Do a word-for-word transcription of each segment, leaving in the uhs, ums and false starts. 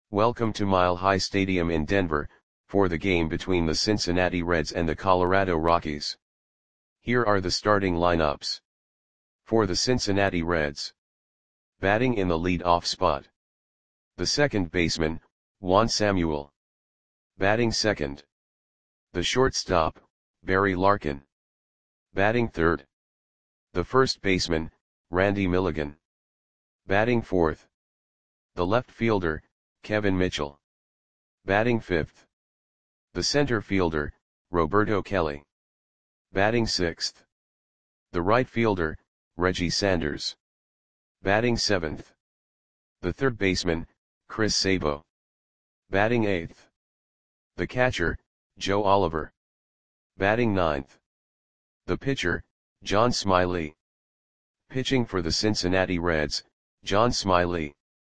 Welcome to Mile High Stadium in Denver, for the game between the Cincinnati Reds and the Colorado Rockies. Here are the starting lineups. For the Cincinnati Reds. Batting in the lead-off spot. The second baseman, Juan Samuel. Batting second. The shortstop, Barry Larkin. Batting third. The first baseman, Randy Milligan. Batting fourth. The left fielder, Kevin Mitchell. Batting fifth. The center fielder, Roberto Kelly. Batting sixth. The right fielder, Reggie Sanders. Batting seventh. The third baseman, Chris Sabo. Batting eighth. The catcher, Joe Oliver. Batting ninth. The pitcher, John Smiley. Pitching for the Cincinnati Reds, John Smiley.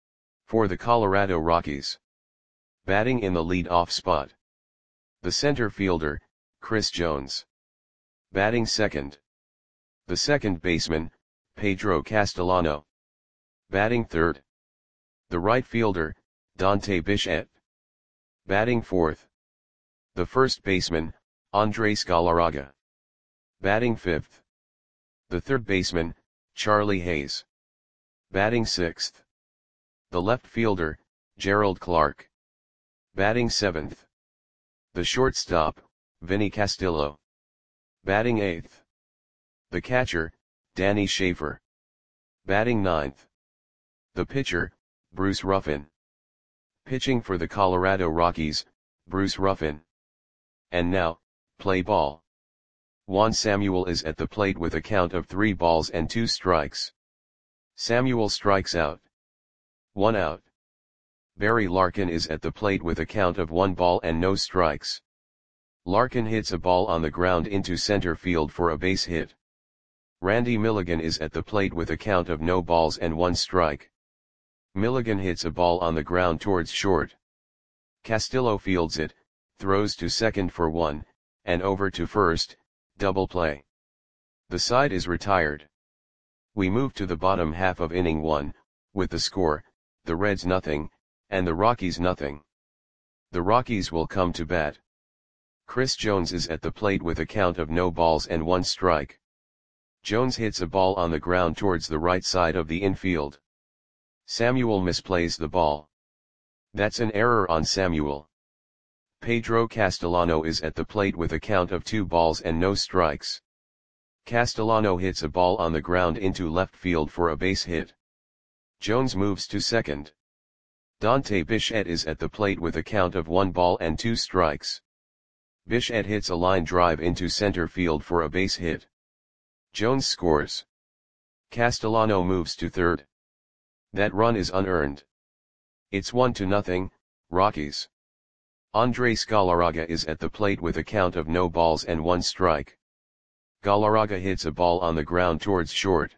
For the Colorado Rockies. Batting in the lead-off spot. The center fielder, Chris Jones. Batting second. The second baseman, Pedro Castellano. Batting third. The right fielder, Dante Bichette. Batting fourth. The first baseman, Andres Galarraga. Batting fifth. The third baseman, Charlie Hayes. Batting sixth. The left fielder, Gerald Clark. Batting seventh. The shortstop, Vinny Castillo. Batting eighth. The catcher, Danny Schaefer. Batting ninth. The pitcher, Bruce Ruffin. Pitching for the Colorado Rockies, Bruce Ruffin. And now, play ball. Juan Samuel is at the plate with a count of three balls and two strikes. Samuel strikes out. One out. Barry Larkin is at the plate with a count of one ball and no strikes. Larkin hits a ball on the ground into center field for a base hit. Randy Milligan is at the plate with a count of no balls and one strike. Milligan hits a ball on the ground towards short. Castillo fields it, throws to second for one, and over to first, double play. The side is retired. We move to the bottom half of inning one, with the score, the Reds nothing, and the Rockies nothing. The Rockies will come to bat. Chris Jones is at the plate with a count of no balls and one strike. Jones hits a ball on the ground towards the right side of the infield. Samuel misplays the ball. That's an error on Samuel. Pedro Castellano is at the plate with a count of two balls and no strikes. Castellano hits a ball on the ground into left field for a base hit. Jones moves to second. Dante Bichette is at the plate with a count of one ball and two strikes. Bichette hits a line drive into center field for a base hit. Jones scores. Castellano moves to third. That run is unearned. It's one to nothing, Rockies. Andres Galarraga is at the plate with a count of no balls and one strike. Galarraga hits a ball on the ground towards short.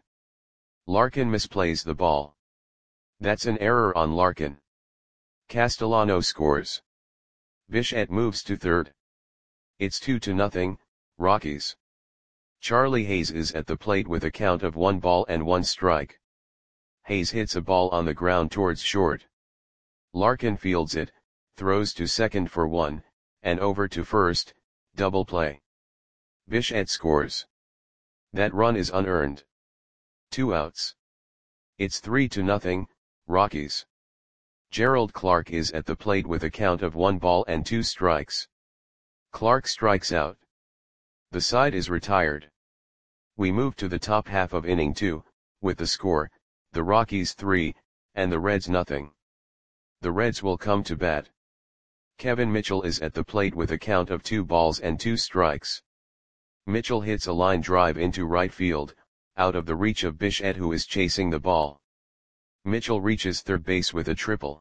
Larkin misplays the ball. That's an error on Larkin. Castellano scores. Bichette moves to third. It's two to nothing, Rockies. Charlie Hayes is at the plate with a count of one ball and one strike. Hayes hits a ball on the ground towards short. Larkin fields it, throws to second for one, and over to first, double play. Bichette scores. That run is unearned. Two outs. It's three to nothing, Rockies. Gerald Clark is at the plate with a count of one ball and two strikes. Clark strikes out. The side is retired. We move to the top half of inning two, with the score, the Rockies three, and the Reds nothing. The Reds will come to bat. Kevin Mitchell is at the plate with a count of two balls and two strikes. Mitchell hits a line drive into right field, out of the reach of Bichette, who is chasing the ball. Mitchell reaches third base with a triple.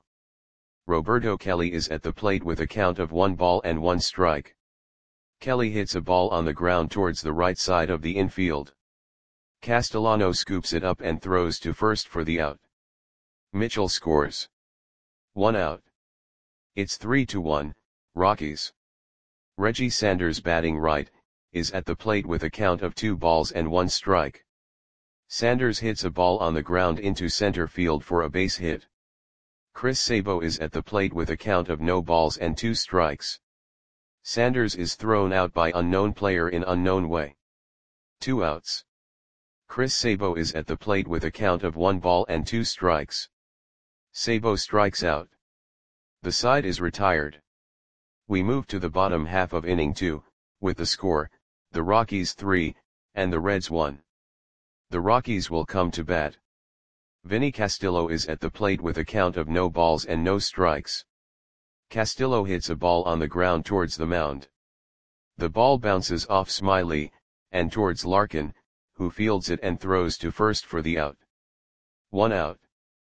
Roberto Kelly is at the plate with a count of one ball and one strike. Kelly hits a ball on the ground towards the right side of the infield. Castellano scoops it up and throws to first for the out. Mitchell scores. One out. It's three to one, Rockies. Reggie Sanders, batting right, is at the plate with a count of two balls and one strike. Sanders hits a ball on the ground into center field for a base hit. Chris Sabo is at the plate with a count of no balls and two strikes. Sanders is thrown out by unknown player in unknown way. Two outs. Chris Sabo is at the plate with a count of one ball and two strikes. Sabo strikes out. The side is retired. We move to the bottom half of inning two, with the score, the Rockies three, and the Reds one. The Rockies will come to bat. Vinny Castillo is at the plate with a count of no balls and no strikes. Castillo hits a ball on the ground towards the mound. The ball bounces off Smiley, and towards Larkin, who fields it and throws to first for the out. One out.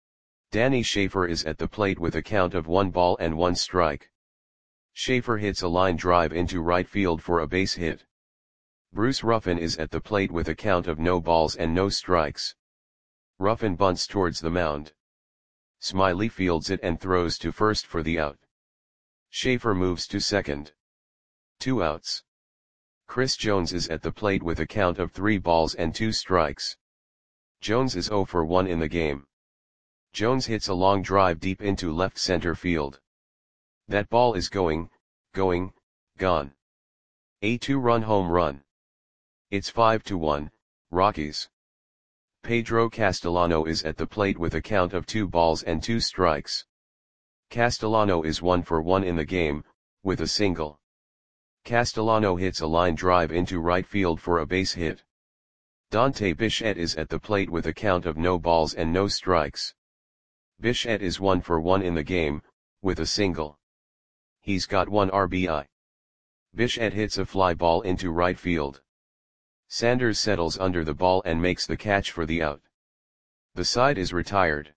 Danny Schaefer is at the plate with a count of one ball and one strike. Schaefer hits a line drive into right field for a base hit. Bruce Ruffin is at the plate with a count of no balls and no strikes. Ruffin bunts towards the mound. Smiley fields it and throws to first for the out. Schaefer moves to second. Two outs. Chris Jones is at the plate with a count of three balls and two strikes. Jones is oh for one in the game. Jones hits a long drive deep into left center field. That ball is going, going, gone. A two-run home run. It's five to one, Rockies. Pedro Castellano is at the plate with a count of two balls and two strikes. Castellano is one for one in the game, with a single. Castellano hits a line drive into right field for a base hit. Dante Bichette is at the plate with a count of no balls and no strikes. Bichette is one for one in the game, with a single. He's got one R B I. Bichette hits a fly ball into right field. Sanders settles under the ball and makes the catch for the out. The side is retired.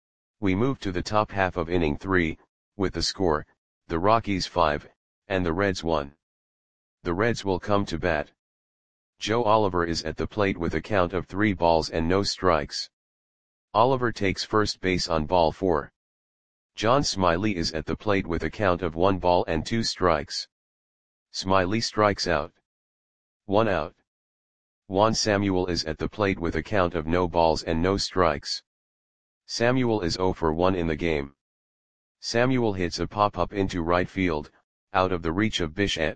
We move to the top half of inning three, with the score, the Rockies five, and the Reds one. The Reds will come to bat. Joe Oliver is at the plate with a count of three balls and no strikes. Oliver takes first base on ball four. John Smiley is at the plate with a count of one ball and two strikes. Smiley strikes out. One out. Juan Samuel is at the plate with a count of no balls and no strikes. Samuel is oh for one in the game. Samuel hits a pop-up into right field, out of the reach of Bichette.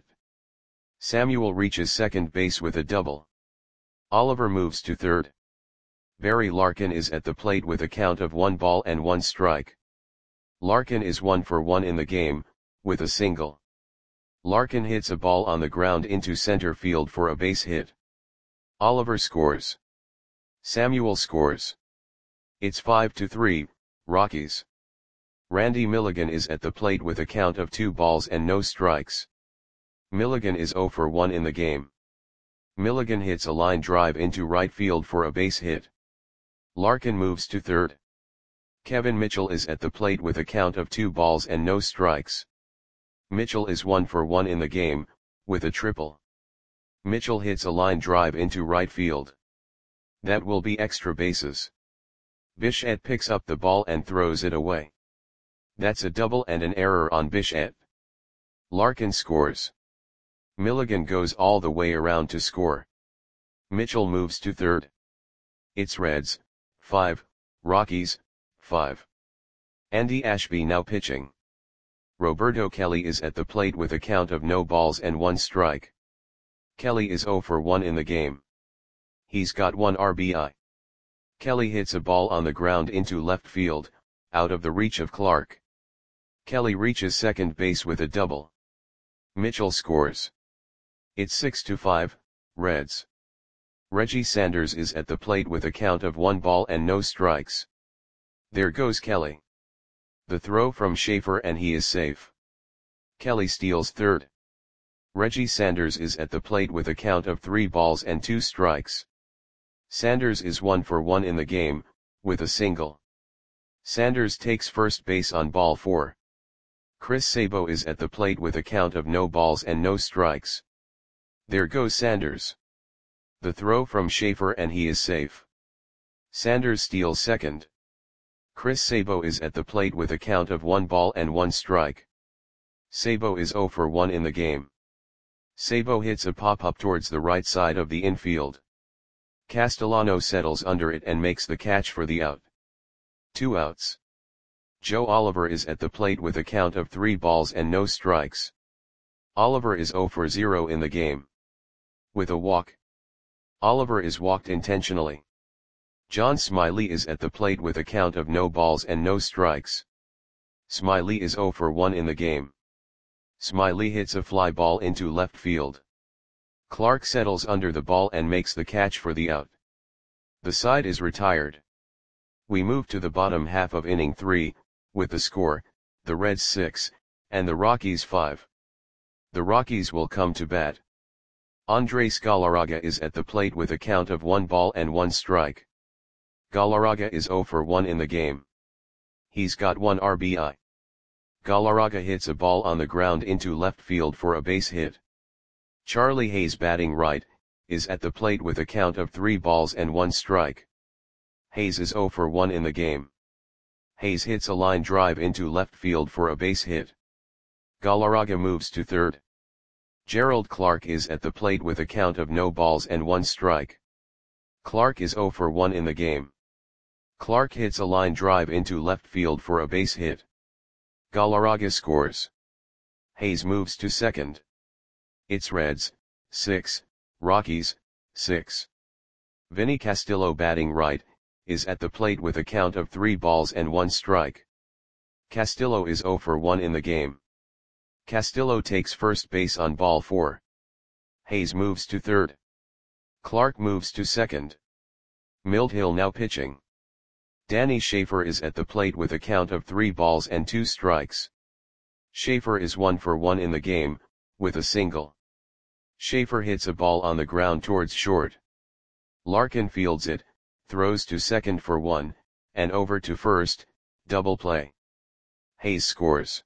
Samuel reaches second base with a double. Oliver moves to third. Barry Larkin is at the plate with a count of one ball and one strike. Larkin is one for one in the game, with a single. Larkin hits a ball on the ground into center field for a base hit. Oliver scores. Samuel scores. It's five to three, Rockies. Randy Milligan is at the plate with a count of two balls and no strikes. Milligan is oh for one in the game. Milligan hits a line drive into right field for a base hit. Larkin moves to third. Kevin Mitchell is at the plate with a count of two balls and no strikes. Mitchell is one for one in the game, with a triple. Mitchell hits a line drive into right field. That will be extra bases. Bichette picks up the ball and throws it away. That's a double and an error on Bichette. Larkin scores. Milligan goes all the way around to score. Mitchell moves to third. It's Reds, five, Rockies, five. Andy Ashby now pitching. Roberto Kelly is at the plate with a count of no balls and one strike. Kelly is oh for one in the game. He's got one R B I. Kelly hits a ball on the ground into left field, out of the reach of Clark. Kelly reaches second base with a double. Mitchell scores. It's six to five, Reds. Reggie Sanders is at the plate with a count of one ball and no strikes. There goes Kelly. The throw from Schaefer and he is safe. Kelly steals third. Reggie Sanders is at the plate with a count of three balls and two strikes. Sanders is one for one in the game, with a single. Sanders takes first base on ball four. Chris Sabo is at the plate with a count of no balls and no strikes. There goes Sanders. The throw from Schaefer and he is safe. Sanders steals second. Chris Sabo is at the plate with a count of one ball and one strike. Sabo is oh for one in the game. Sabo hits a pop-up towards the right side of the infield. Castellano settles under it and makes the catch for the out. Two outs. Joe Oliver is at the plate with a count of three balls and no strikes. Oliver is zero for zero in the game. With a walk. Oliver is walked intentionally. John Smiley is at the plate with a count of no balls and no strikes. Smiley is zero for one in the game. Smiley hits a fly ball into left field. Clark settles under the ball and makes the catch for the out. The side is retired. We move to the bottom half of inning three, with the score, the Reds six, and the Rockies five. The Rockies will come to bat. Andres Galarraga is at the plate with a count of one ball and one strike. Galarraga is zero for one in the game. He's got one R B I. Galarraga hits a ball on the ground into left field for a base hit. Charlie Hayes, batting right, is at the plate with a count of three balls and one strike. Hayes is zero for one in the game. Hayes hits a line drive into left field for a base hit. Galarraga moves to third. Gerald Clark is at the plate with a count of no balls and one strike. Clark is zero for one in the game. Clark hits a line drive into left field for a base hit. Galarraga scores. Hayes moves to second. It's Reds, six, Rockies, six. Vinny Castillo, batting right, is at the plate with a count of three balls and one strike. Castillo is zero for one in the game. Castillo takes first base on ball four. Hayes moves to third. Clark moves to second. Milt Hill now pitching. Danny Schaefer is at the plate with a count of three balls and two strikes. Schaefer is one for one in the game, with a single. Schaefer hits a ball on the ground towards short. Larkin fields it, throws to second for one, and over to first, double play. Hayes scores.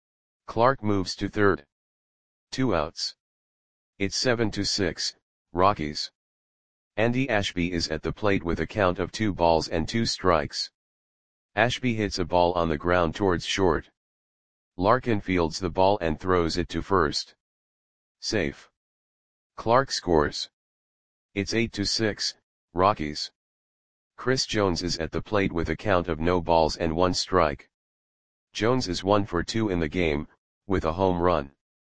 Clark moves to third. Two outs. It's seven to six, Rockies. Andy Ashby is at the plate with a count of two balls and two strikes. Ashby hits a ball on the ground towards short. Larkin fields the ball and throws it to first. Safe. Clark scores. It's eight to six, Rockies. Chris Jones is at the plate with a count of no balls and one strike. Jones is one for two in the game, with a home run.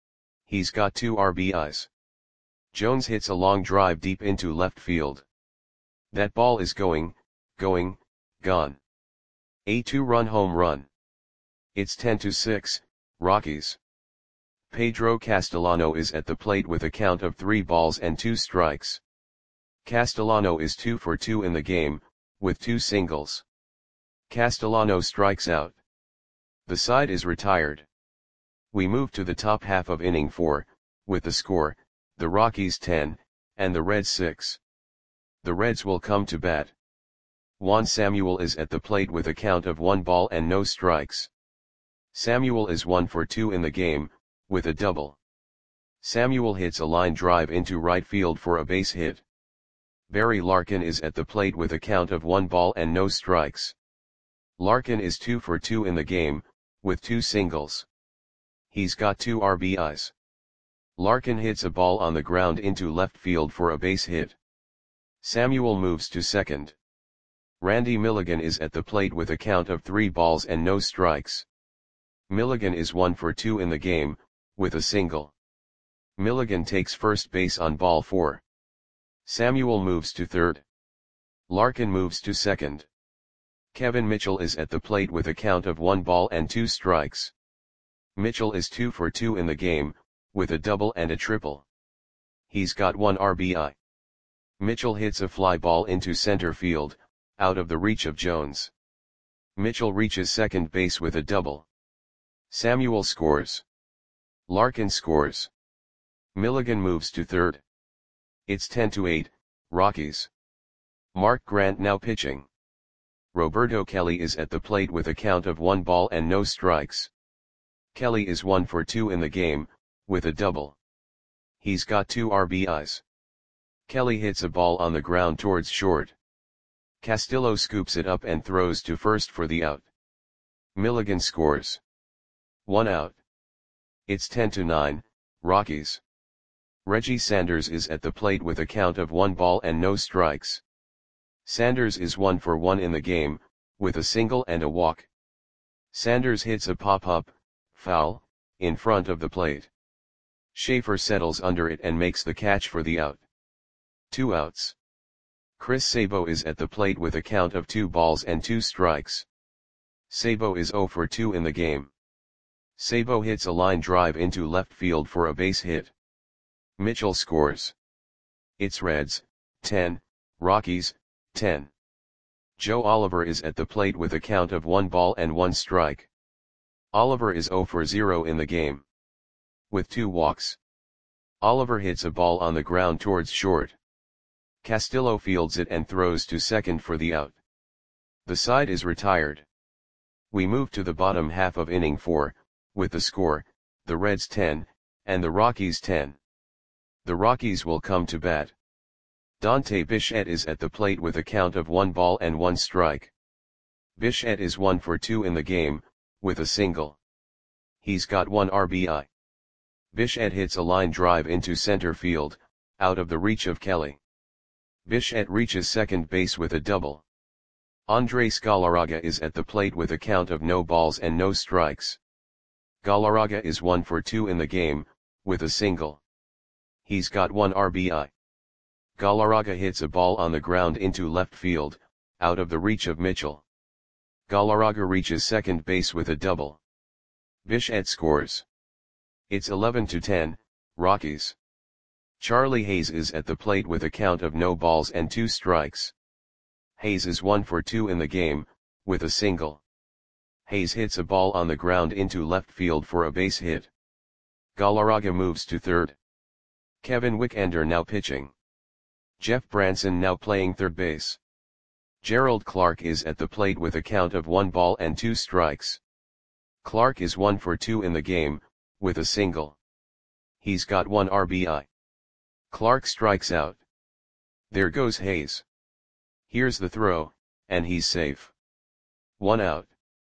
He's got two R B Is. Jones hits a long drive deep into left field. That ball is going, going, gone. A two-run home run. It's ten to six, Rockies. Pedro Castellano is at the plate with a count of three balls and two strikes. Castellano is two for two in the game, with two singles. Castellano strikes out. The side is retired. We move to the top half of inning four, with the score, the Rockies ten, and the Reds six. The Reds will come to bat. Juan Samuel is at the plate with a count of one ball and no strikes. Samuel is one for two in the game, with a double. Samuel hits a line drive into right field for a base hit. Barry Larkin is at the plate with a count of one ball and no strikes. Larkin is two for two in the game, with two singles. He's got two R B Is. Larkin hits a ball on the ground into left field for a base hit. Samuel moves to second. Randy Milligan is at the plate with a count of three balls and no strikes. Milligan is one for two in the game, with a single. Milligan takes first base on ball four. Samuel moves to third. Larkin moves to second. Kevin Mitchell is at the plate with a count of one ball and two strikes. Mitchell is two for two in the game, with a double and a triple. He's got one R B I. Mitchell hits a fly ball into center field, out of the reach of Jones. Mitchell reaches second base with a double. Samuel scores. Larkin scores. Milligan moves to third. It's ten to eight, Rockies. Mark Grant now pitching. Roberto Kelly is at the plate with a count of one ball and no strikes. Kelly is one for two in the game, with a double. He's got two R B Is. Kelly hits a ball on the ground towards short. Castillo scoops it up and throws to first for the out. Milligan scores. One out. It's ten to nine, Rockies. Reggie Sanders is at the plate with a count of one ball and no strikes. Sanders is one for one in the game, with a single and a walk. Sanders hits a pop-up, foul, in front of the plate. Schaefer settles under it and makes the catch for the out. Two outs. Chris Sabo is at the plate with a count of two balls and two strikes. Sabo is zero for two in the game. Sabo hits a line drive into left field for a base hit. Mitchell scores. It's Reds, ten, Rockies, ten. Joe Oliver is at the plate with a count of one ball and one strike. Oliver is zero for zero in the game. With two walks. Oliver hits a ball on the ground towards short. Castillo fields it and throws to second for the out. The side is retired. We move to the bottom half of inning four, with the score, the Reds ten, and the Rockies ten. The Rockies will come to bat. Dante Bichette is at the plate with a count of one ball and one strike. Bichette is one for two in the game, with a single. He's got one R B I. Bichette hits a line drive into center field, out of the reach of Kelly. Bichette reaches second base with a double. Andres Galarraga is at the plate with a count of no balls and no strikes. Galarraga is one for two in the game, with a single. He's got one R B I. Galarraga hits a ball on the ground into left field, out of the reach of Mitchell. Galarraga reaches second base with a double. Bichette scores. It's eleven to ten, Rockies. Charlie Hayes is at the plate with a count of no balls and two strikes. Hayes is one for two in the game, with a single. Hayes hits a ball on the ground into left field for a base hit. Galarraga moves to third. Kevin Wickender now pitching. Jeff Branson now playing third base. Gerald Clark is at the plate with a count of one ball and two strikes. Clark is one for two in the game, with a single. He's got one R B I. Clark strikes out. There goes Hayes. Here's the throw, and he's safe. One out.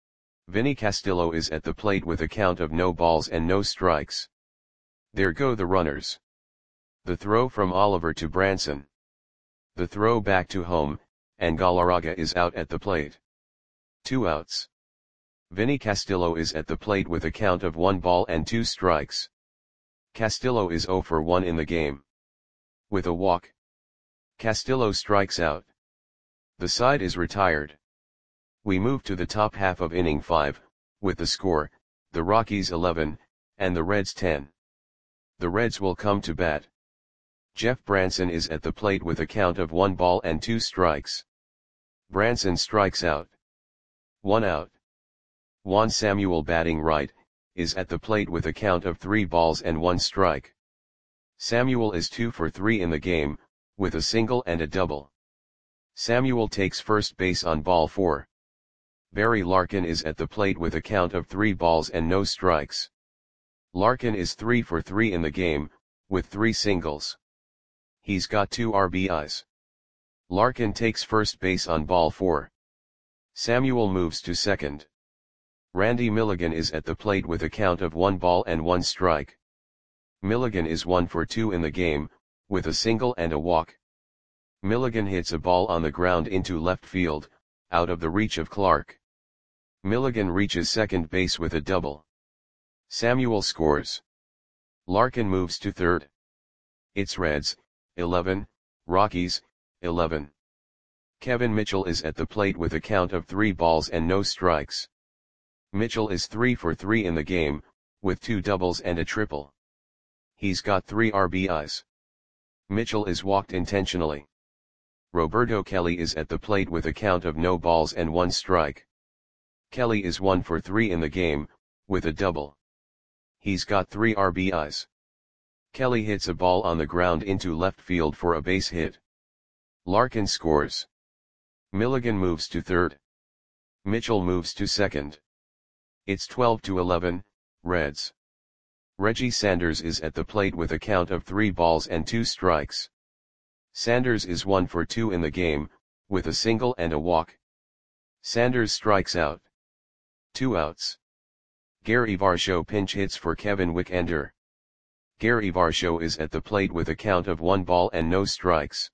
Vinny Castillo is at the plate with a count of no balls and no strikes. There go the runners. The throw from Oliver to Branson. The throw back to home, and Galarraga is out at the plate. Two outs. Vinny Castillo is at the plate with a count of one ball and two strikes. Castillo is zero for one in the game. With a walk. Castillo strikes out. The side is retired. We move to the top half of inning five, with the score, the Rockies eleven, and the Reds ten. The Reds will come to bat. Jeff Branson is at the plate with a count of one ball and two strikes. Branson strikes out. One out. Juan Samuel batting right, is at the plate with a count of three balls and one strike. Samuel is two for three in the game, with a single and a double. Samuel takes first base on ball four. Barry Larkin is at the plate with a count of three balls and no strikes. Larkin is three for three in the game, with three singles. He's got two R B Is. Larkin takes first base on ball four. Samuel moves to second. Randy Milligan is at the plate with a count of one ball and one strike. Milligan is one for two in the game, with a single and a walk. Milligan hits a ball on the ground into left field, out of the reach of Clark. Milligan reaches second base with a double. Samuel scores. Larkin moves to third. It's Reds, eleven, Rockies, eleven. Kevin Mitchell is at the plate with a count of three balls and no strikes. Mitchell is three for three in the game, with two doubles and a triple. He's got three R B Is. Mitchell is walked intentionally. Roberto Kelly is at the plate with a count of no balls and one strike. Kelly is one for three in the game, with a double. He's got three R B Is. Kelly hits a ball on the ground into left field for a base hit. Larkin scores. Milligan moves to third. Mitchell moves to second. It's twelve to eleven, Reds. Reggie Sanders is at the plate with a count of three balls and two strikes. Sanders is one for two in the game, with a single and a walk. Sanders strikes out. Two outs. Gary Varsho pinch hits for Kevin Wickender. Gary Varsho is at the plate with a count of one ball and no strikes.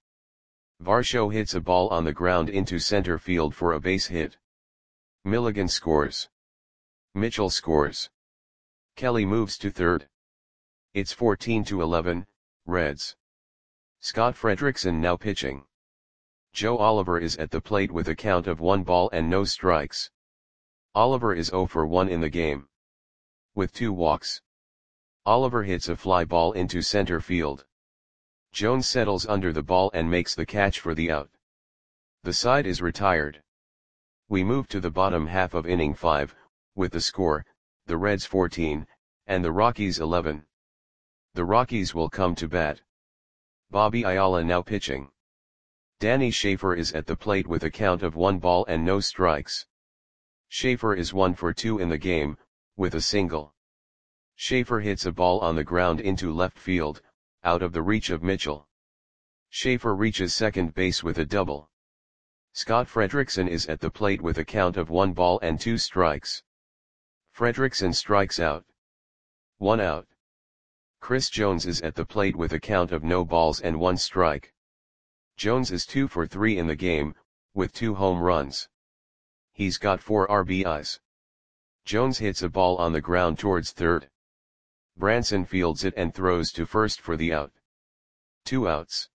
Varsho hits a ball on the ground into center field for a base hit. Milligan scores. Mitchell scores. Kelly moves to third. It's fourteen to eleven, Reds. Scott Frederickson now pitching. Joe Oliver is at the plate with a count of one ball and no strikes. Oliver is zero for one in the game. With two walks. Oliver hits a fly ball into center field. Jones settles under the ball and makes the catch for the out. The side is retired. We move to the bottom half of inning five, with the score, the Reds fourteen, and the Rockies eleven. The Rockies will come to bat. Bobby Ayala now pitching. Danny Schaefer is at the plate with a count of one ball and no strikes. Schaefer is one for two in the game, with a single. Schaefer hits a ball on the ground into left field, out of the reach of Mitchell. Schaefer reaches second base with a double. Scott Frederickson is at the plate with a count of one ball and two strikes. Frederickson strikes out. One out. Chris Jones is at the plate with a count of no balls and one strike. Jones is two for three in the game, with two home runs. He's got four R B Is. Jones hits a ball on the ground towards third. Branson fields it and throws to first for the out. Two outs.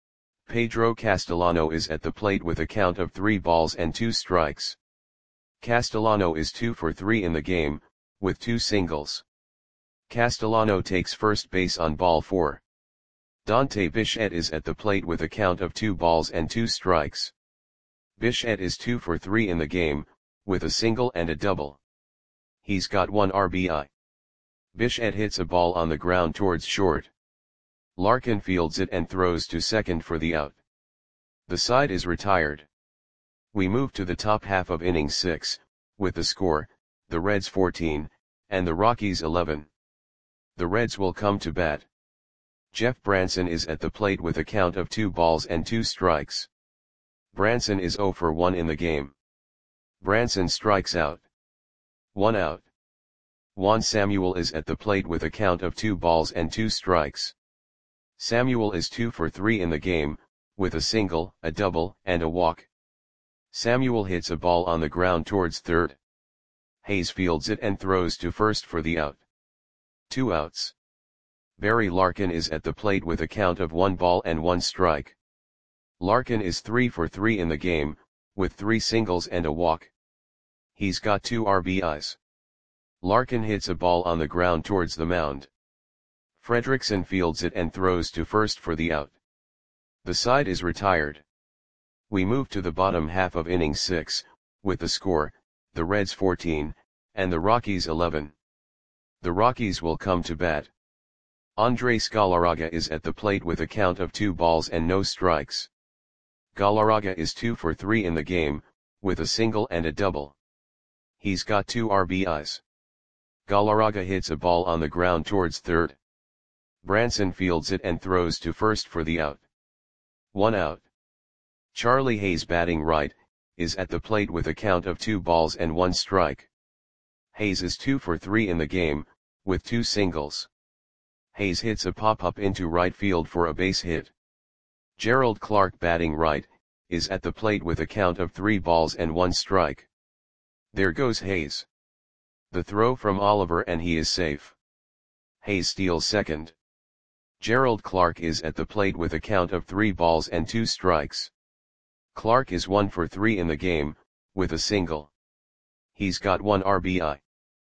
Pedro Castellano is at the plate with a count of three balls and two strikes. Castellano is two for three in the game, with two singles. Castellano takes first base on ball four. Dante Bichette is at the plate with a count of two balls and two strikes. Bichette is two for three in the game, with a single and a double. He's got one R B I. Bichette hits a ball on the ground towards short. Larkin fields it and throws to second for the out. The side is retired. We move to the top half of inning six, with the score, the Reds fourteen, and the Rockies eleven. The Reds will come to bat. Jeff Branson is at the plate with a count of two balls and two strikes. Branson is zero for one in the game. Branson strikes out. One out. Juan Samuel is at the plate with a count of two balls and two strikes. Samuel is two for three in the game, with a single, a double, and a walk. Samuel hits a ball on the ground towards third. Hayes fields it and throws to first for the out. Two outs. Barry Larkin is at the plate with a count of one ball and one strike. Larkin is three for three in the game, with three singles and a walk. He's got two R B Is. Larkin hits a ball on the ground towards the mound. Frederickson fields it and throws to first for the out. The side is retired. We move to the bottom half of inning six, with the score, the Reds fourteen, and the Rockies eleven. The Rockies will come to bat. Andres Galarraga is at the plate with a count of two balls and no strikes. Galarraga is two for three in the game, with a single and a double. He's got two R B Is. Galarraga hits a ball on the ground towards third. Branson fields it and throws to first for the out. One out. Charlie Hayes, batting right, is at the plate with a count of two balls and one strike. Hayes is two for three in the game, with two singles. Hayes hits a pop-up into right field for a base hit. Gerald Clark, batting right, is at the plate with a count of three balls and one strike. There goes Hayes. The throw from Oliver and he is safe. Hayes steals second. Gerald Clark is at the plate with a count of three balls and two strikes. Clark is one for three in the game, with a single. He's got one R B I.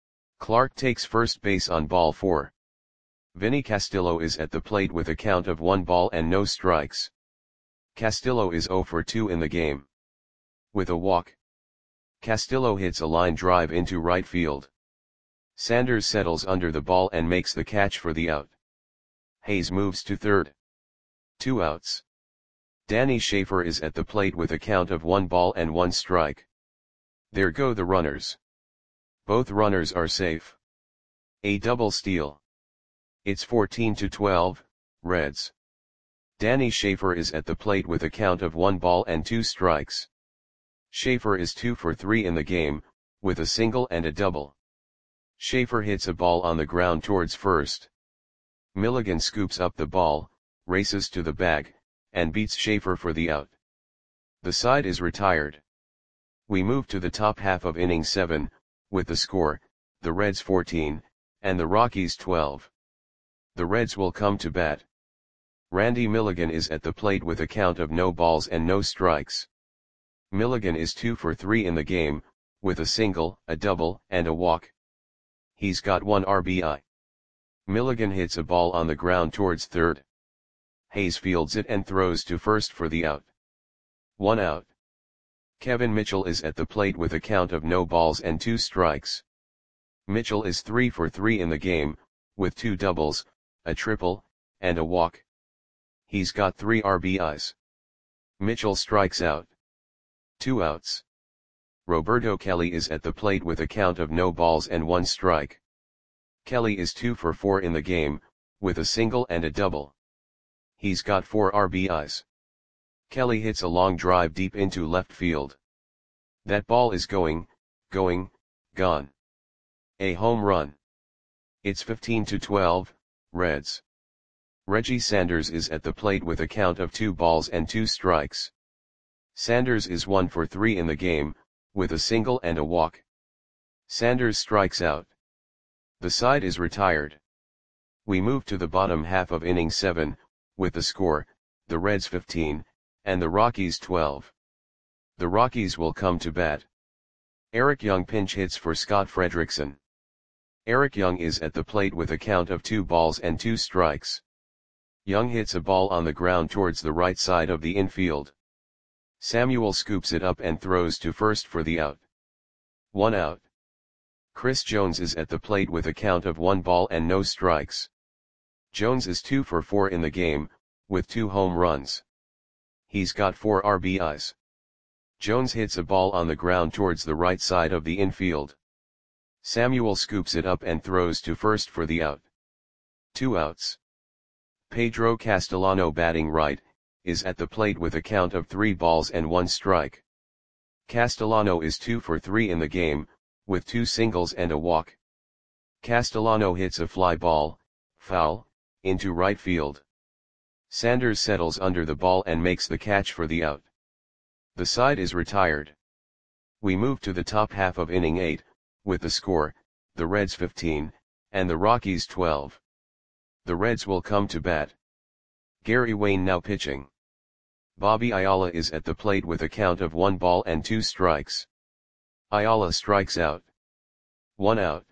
Clark takes first base on ball four. Vinny Castillo is at the plate with a count of one ball and no strikes. Castillo is zero for two in the game. With a walk. Castillo hits a line drive into right field. Sanders settles under the ball and makes the catch for the out. Hayes moves to third. Two outs. Danny Schaefer is at the plate with a count of one ball and one strike. There go the runners. Both runners are safe. A double steal. It's fourteen to twelve, Reds. Danny Schaefer is at the plate with a count of one ball and two strikes. Schaefer is two for three in the game, with a single and a double. Schaefer hits a ball on the ground towards first. Milligan scoops up the ball, races to the bag, and beats Schaefer for the out. The side is retired. We move to the top half of inning seven, with the score, the Reds fourteen, and the Rockies twelve. The Reds will come to bat. Randy Milligan is at the plate with a count of no balls and no strikes. Milligan is two for three in the game, with a single, a double, and a walk. He's got one R B I. Milligan hits a ball on the ground towards third. Hayes fields it and throws to first for the out. One out. Kevin Mitchell is at the plate with a count of no balls and two strikes. Mitchell is three for three in the game, with two doubles, a triple, and a walk. He's got three R B Is. Mitchell strikes out. Two outs. Roberto Kelly is at the plate with a count of no balls and one strike. Kelly is two for four in the game, with a single and a double. He's got four R B Is. Kelly hits a long drive deep into left field. That ball is going, going, gone. A home run. It's fifteen to twelve, Reds. Reggie Sanders is at the plate with a count of two balls and two strikes. Sanders is one for three in the game, with a single and a walk. Sanders strikes out. The side is retired. We move to the bottom half of inning seven, with the score, the Reds fifteen, and the Rockies twelve. The Rockies will come to bat. Eric Young pinch hits for Scott Frederickson. Eric Young is at the plate with a count of two balls and two strikes. Young hits a ball on the ground towards the right side of the infield. Samuel scoops it up and throws to first for the out. One out. Chris Jones is at the plate with a count of one ball and no strikes. Jones is two for four in the game, with two home runs. He's got four R B Is. Jones hits a ball on the ground towards the right side of the infield. Samuel scoops it up and throws to first for the out. Two outs. Pedro Castellano, batting right, is at the plate with a count of three balls and one strike. Castellano is two for three in the game, with two singles and a walk. Castellano hits a fly ball, foul, into right field. Sanders settles under the ball and makes the catch for the out. The side is retired. We move to the top half of inning eight, with the score, the Reds fifteen, and the Rockies twelve. The Reds will come to bat. Gary Wayne now pitching. Bobby Ayala is at the plate with a count of one ball and two strikes. Ayala strikes out. One out.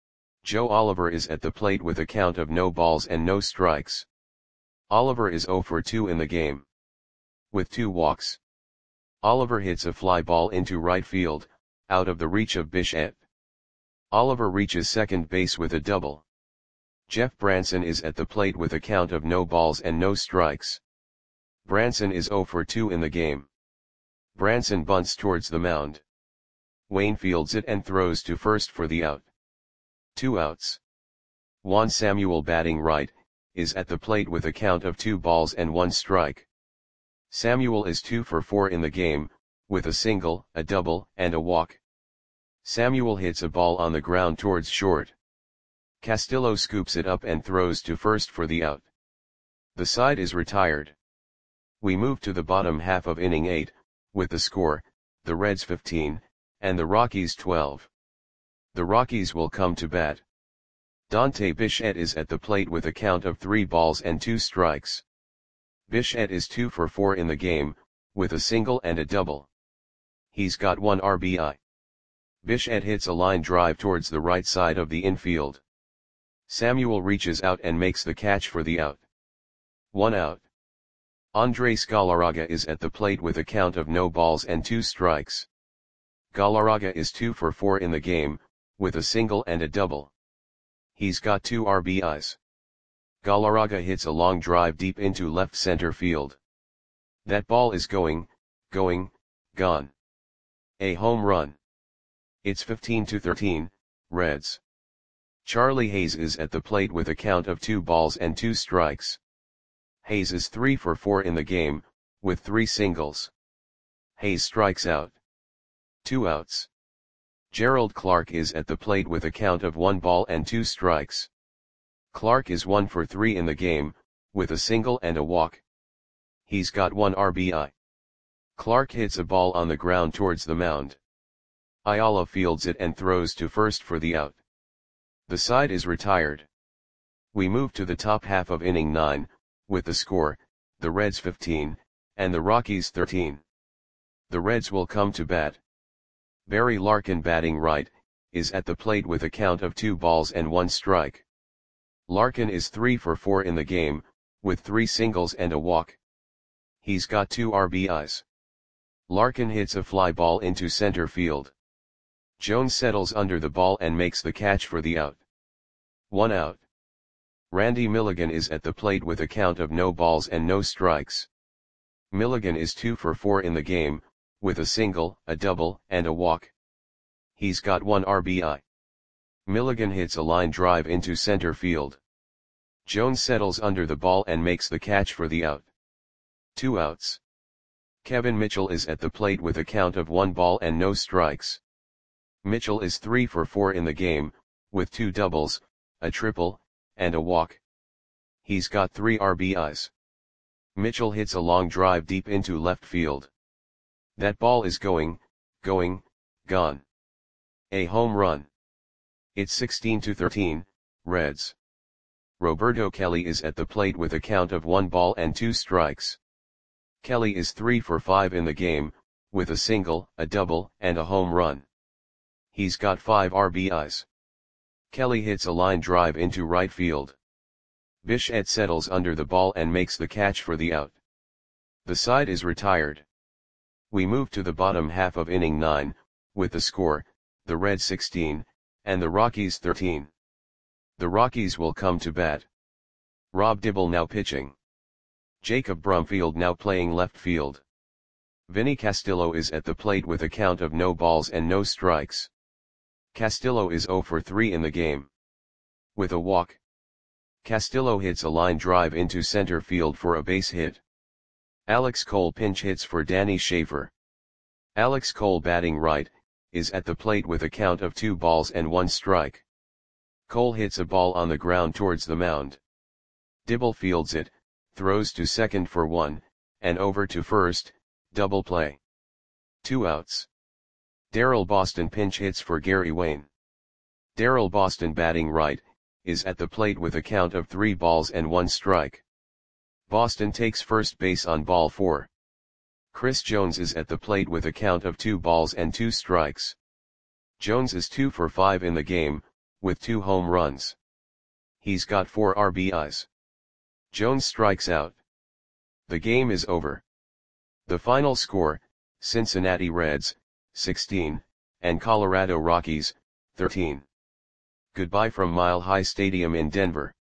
Joe Oliver is at the plate with a count of no balls and no strikes. Oliver is zero for two in the game, with two walks. Oliver hits a fly ball into right field, out of the reach of Bichette. Oliver reaches second base with a double. Jeff Branson is at the plate with a count of no balls and no strikes. Branson is zero for two in the game. Branson bunts towards the mound. Wayne fields it and throws to first for the out. Two outs. Juan Samuel, batting right, is at the plate with a count of two balls and one strike. Samuel is two for four in the game, with a single, a double, and a walk. Samuel hits a ball on the ground towards short. Castillo scoops it up and throws to first for the out. The side is retired. We move to the bottom half of inning eight, with the score, the Reds fifteen, and the Rockies twelve. The Rockies will come to bat. Dante Bichette is at the plate with a count of three balls and two strikes. Bichette is two for four in the game, with a single and a double. He's got one R B I. Bichette hits a line drive towards the right side of the infield. Samuel reaches out and makes the catch for the out. One out. Andres Galarraga is at the plate with a count of no balls and two strikes. Galarraga is two for four in the game, with a single and a double. He's got two R B Is. Galarraga hits a long drive deep into left center field. That ball is going, going, gone. A home run. It's fifteen to thirteen, Reds. Charlie Hayes is at the plate with a count of two balls and two strikes. Hayes is three for four in the game, with three singles. Hayes strikes out. Two outs. Gerald Clark is at the plate with a count of one ball and two strikes. Clark is one for three in the game, with a single and a walk. He's got one R B I. Clark hits a ball on the ground towards the mound. Ayala fields it and throws to first for the out. The side is retired. We move to the top half of inning nine, with the score, the Reds fifteen, and the Rockies thirteen. The Reds will come to bat. Barry Larkin, batting right, is at the plate with a count of two balls and one strike. Larkin is three for four in the game, with three singles and a walk. He's got two R B Is. Larkin hits a fly ball into center field. Jones settles under the ball and makes the catch for the out. One out. Randy Milligan is at the plate with a count of no balls and no strikes. Milligan is two for four in the game, with a single, a double, and a walk. He's got one R B I. Milligan hits a line drive into center field. Jones settles under the ball and makes the catch for the out. Two outs. Kevin Mitchell is at the plate with a count of one ball and no strikes. Mitchell is three for four in the game, with two doubles, a triple, and a walk. He's got three R B Is. Mitchell hits a long drive deep into left field. That ball is going, going, gone. A home run. It's sixteen to thirteen, Reds. Roberto Kelly is at the plate with a count of one ball and two strikes. Kelly is three for five in the game, with a single, a double, and a home run. He's got five R B Is. Kelly hits a line drive into right field. Bichette settles under the ball and makes the catch for the out. The side is retired. We move to the bottom half of inning nine, with the score, the Reds sixteen, and the Rockies thirteen. The Rockies will come to bat. Rob Dibble now pitching. Jacob Brumfield now playing left field. Vinny Castillo is at the plate with a count of no balls and no strikes. Castillo is zero for three in the game. With a walk. Castillo hits a line drive into center field for a base hit. Alex Cole pinch hits for Danny Schaefer. Alex Cole, batting right, is at the plate with a count of two balls and one strike. Cole hits a ball on the ground towards the mound. Dibble fields it, throws to second for one, and over to first, double play. Two outs. Darryl Boston pinch hits for Gary Wayne. Darryl Boston, batting right, is at the plate with a count of three balls and one strike. Boston takes first base on ball four. Chris Jones is at the plate with a count of two balls and two strikes. Jones is two for five in the game, with two home runs. He's got four R B Is. Jones strikes out. The game is over. The final score, Cincinnati Reds, sixteen, and Colorado Rockies, thirteen. Goodbye from Mile High Stadium in Denver.